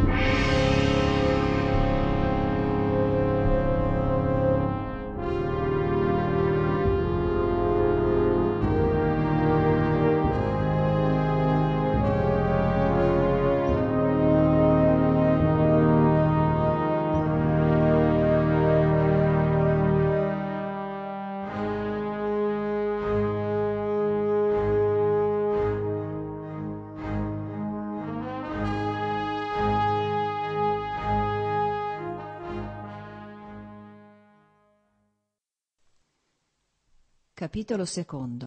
Capitolo secondo.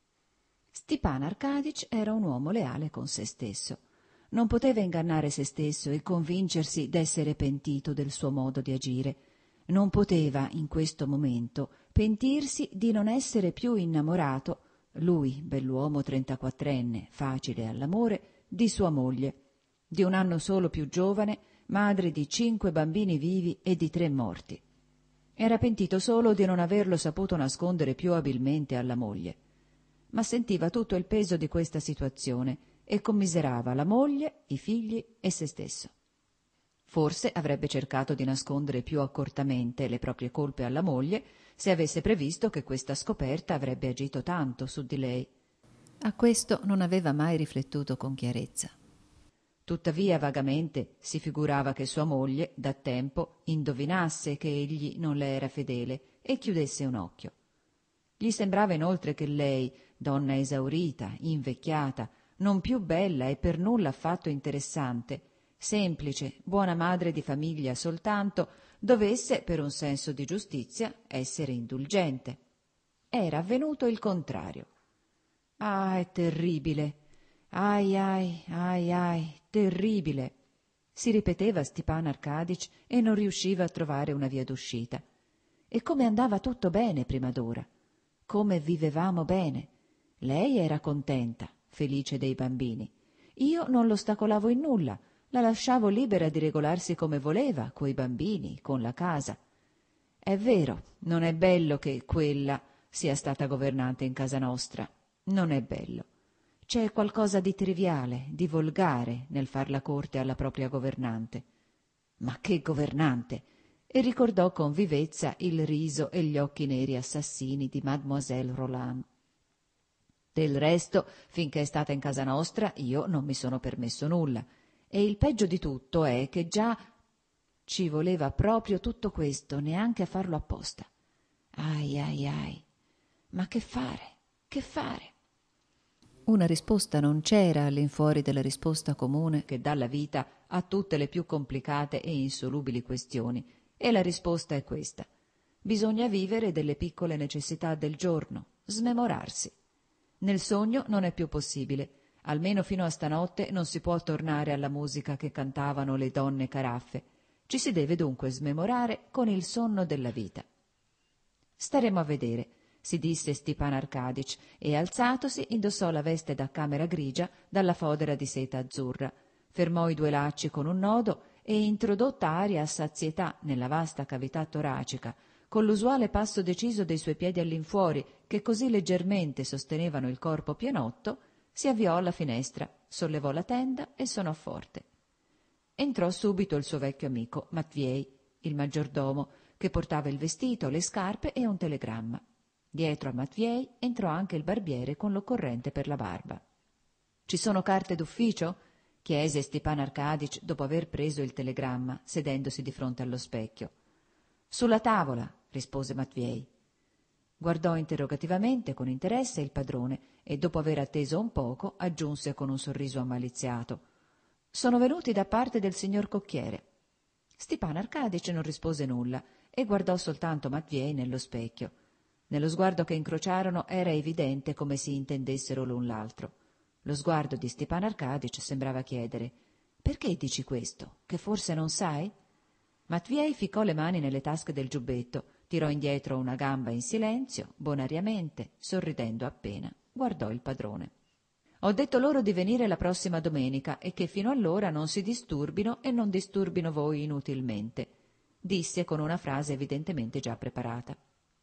Stepan Arkadych era un uomo leale con se stesso. Non poteva ingannare se stesso e convincersi d'essere pentito del suo modo di agire. Non poteva, in questo momento, pentirsi di non essere più innamorato, lui, bell'uomo 34enne, facile all'amore, di sua moglie, di un anno solo più giovane, madre di 5 bambini vivi e di 3 morti. Era pentito solo di non averlo saputo nascondere più abilmente alla moglie, ma sentiva tutto il peso di questa situazione e commiserava la moglie, i figli e se stesso. Forse avrebbe cercato di nascondere più accortamente le proprie colpe alla moglie se avesse previsto che questa scoperta avrebbe agito tanto su di lei. A questo non aveva mai riflettuto con chiarezza. Tuttavia vagamente si figurava che sua moglie, da tempo, indovinasse che egli non le era fedele e chiudesse un occhio. Gli sembrava inoltre che lei, donna esaurita, invecchiata, non più bella e per nulla affatto interessante, semplice, buona madre di famiglia soltanto, dovesse, per un senso di giustizia, essere indulgente. Era avvenuto il contrario. Ah, è terribile! Ai, ai, ai, ai, terribile! Si ripeteva Stepan Arkadych e non riusciva a trovare una via d'uscita. E come andava tutto bene prima d'ora? Come vivevamo bene? Lei era contenta, felice dei bambini. Io non l'ostacolavo in nulla, la lasciavo libera di regolarsi come voleva, coi bambini, con la casa. È vero, non è bello che quella sia stata governante in casa nostra. Non è bello. C'è qualcosa di triviale, di volgare nel far la corte alla propria governante. Ma che governante! E ricordò con vivezza il riso e gli occhi neri assassini di Mademoiselle Roland. Del resto, finché è stata in casa nostra, io non mi sono permesso nulla. E il peggio di tutto è che già ci voleva proprio tutto questo, neanche a farlo apposta. Ai, ai, ai! Ma che fare? Che fare? Una risposta non c'era all'infuori della risposta comune che dà la vita a tutte le più complicate e insolubili questioni, e la risposta è questa. Bisogna vivere delle piccole necessità del giorno, smemorarsi. Nel sogno non è più possibile, almeno fino a stanotte non si può tornare alla musica che cantavano le donne caraffe. Ci si deve dunque smemorare con il sonno della vita. Staremo a vedere, si disse Stepan Arkadych, e alzatosi indossò la veste da camera grigia dalla fodera di seta azzurra, fermò i 2 lacci con un nodo e, introdotta aria a sazietà nella vasta cavità toracica, con l'usuale passo deciso dei suoi piedi all'infuori che così leggermente sostenevano il corpo pienotto, si avviò alla finestra, sollevò la tenda e sonò forte. Entrò subito il suo vecchio amico Matviej, il maggiordomo, che portava il vestito, le scarpe e un telegramma. Dietro a Matviej entrò anche il barbiere con l'occorrente per la barba. «Ci sono carte d'ufficio?» chiese Stepan Arkadych dopo aver preso il telegramma, sedendosi di fronte allo specchio. «Sulla tavola», rispose Matviej. Guardò interrogativamente con interesse il padrone e, dopo aver atteso un poco, aggiunse con un sorriso ammaliziato: «Sono venuti da parte del signor cocchiere». Stepan Arkadych non rispose nulla e guardò soltanto Matviej nello specchio. Nello sguardo che incrociarono era evidente come si intendessero l'un l'altro. Lo sguardo di Stepan Arkadych sembrava chiedere: «Perché dici questo? Che forse non sai?» Matviej ficcò le mani nelle tasche del giubbetto, tirò indietro una gamba in silenzio, bonariamente, sorridendo appena, guardò il padrone. «Ho detto loro di venire la prossima domenica e che fino allora non si disturbino e non disturbino voi inutilmente», disse con una frase evidentemente già preparata.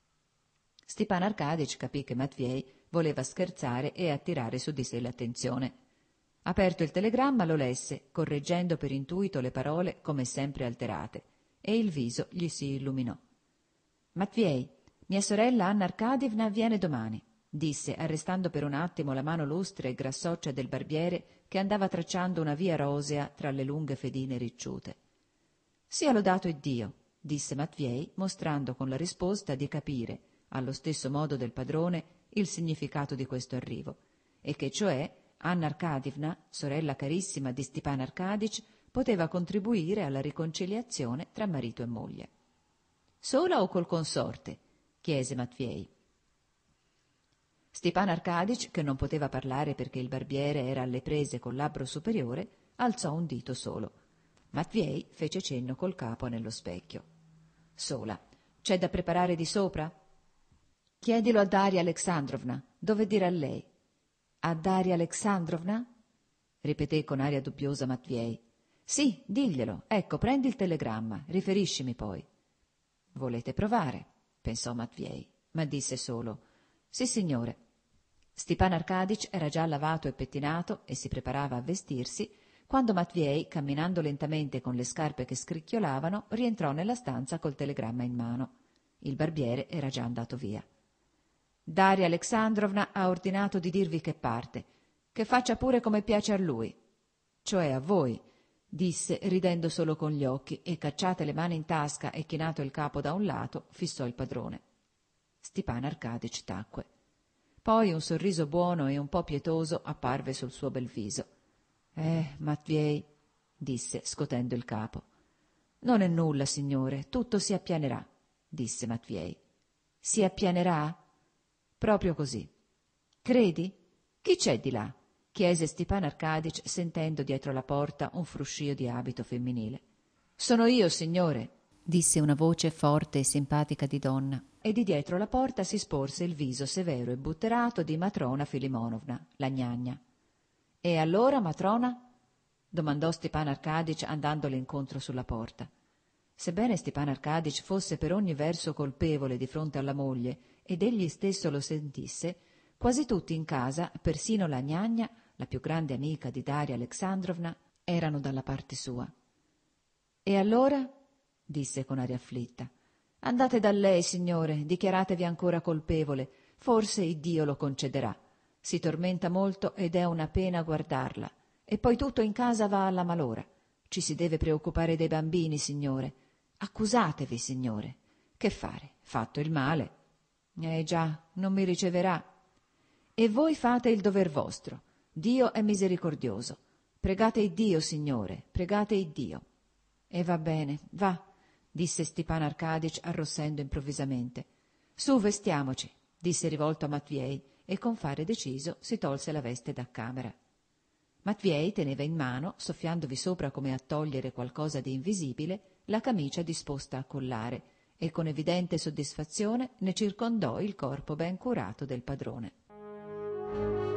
Stepan Arkadych capì che Matviej voleva scherzare e attirare su di sé l'attenzione. Aperto il telegramma lo lesse, correggendo per intuito le parole come sempre alterate, e il viso gli si illuminò. «Matviej, mia sorella Anna Arkadievna viene domani», disse, arrestando per un attimo la mano lustra e grassoccia del barbiere che andava tracciando una via rosea tra le lunghe fedine ricciute. «Sia lodato Iddio», disse Matviej, mostrando con la risposta di capire, allo stesso modo del padrone, il significato di questo arrivo, e che cioè Anna Arkadievna, sorella carissima di Stepan Arkadych, poteva contribuire alla riconciliazione tra marito e moglie. «Sola o col consorte?» chiese Matviej. Stepan Arkadych, che non poteva parlare perché il barbiere era alle prese col labbro superiore, alzò un dito solo. Matviej fece cenno col capo nello specchio. «Sola. C'è da preparare di sopra?» «Chiedilo a Daria Alexandrovna. Dove dirà lei?» «A Daria Alexandrovna?» ripeté con aria dubbiosa Matviej. «Sì, diglielo. Ecco, prendi il telegramma. Riferiscimi poi». «Volete provare?» pensò Matviej, ma disse solo «Sì, signore». Stepan Arkadych era già lavato e pettinato e si preparava a vestirsi quando Matviej, camminando lentamente con le scarpe che scricchiolavano, rientrò nella stanza col telegramma in mano. Il barbiere era già andato via. «Daria Alexandrovna ha ordinato di dirvi che parte, che faccia pure come piace a lui, cioè a voi», disse ridendo solo con gli occhi e, cacciate le mani in tasca e chinato il capo da un lato, fissò il padrone. Stepan Arkadych tacque. Poi un sorriso buono e un po' pietoso apparve sul suo bel viso. Matviej», disse scotendo il capo. «Non è nulla, signore, tutto si appianerà», disse Matviej. «Si appianerà?» «Proprio così». «Credi? Chi c'è di là?» chiese Stepan Arkadych sentendo dietro la porta un fruscio di abito femminile. «Sono io, signore», disse una voce forte e simpatica di donna, e di dietro la porta si sporse il viso severo e butterato di Matrona Filimonovna, la gnagna. «E allora, Matrona?» domandò Stepan Arkadych andandole incontro sulla porta. Sebbene Stepan Arkadych fosse per ogni verso colpevole di fronte alla moglie ed egli stesso lo sentisse, quasi tutti in casa, persino la gnagna, la più grande amica di Daria Alexandrovna, erano dalla parte sua. «E allora?» disse con aria afflitta. «Andate da lei, signore, dichiaratevi ancora colpevole, forse Iddio lo concederà. Si tormenta molto ed è una pena guardarla. E poi tutto in casa va alla malora. Ci si deve preoccupare dei bambini, signore. Accusatevi, signore. Che fare? Fatto il male. Già, non mi riceverà. E voi fate il dover vostro. Dio è misericordioso. Pregate Iddio, signore, pregate Iddio». «E va bene, va», disse Stepan Arkadych arrossendo improvvisamente. «Su, vestiamoci», disse rivolto a Matviej, e con fare deciso si tolse la veste da camera. Matviej teneva in mano, soffiandovi sopra come a togliere qualcosa di invisibile, la camicia disposta a collare, e con evidente soddisfazione ne circondò il corpo ben curato del padrone.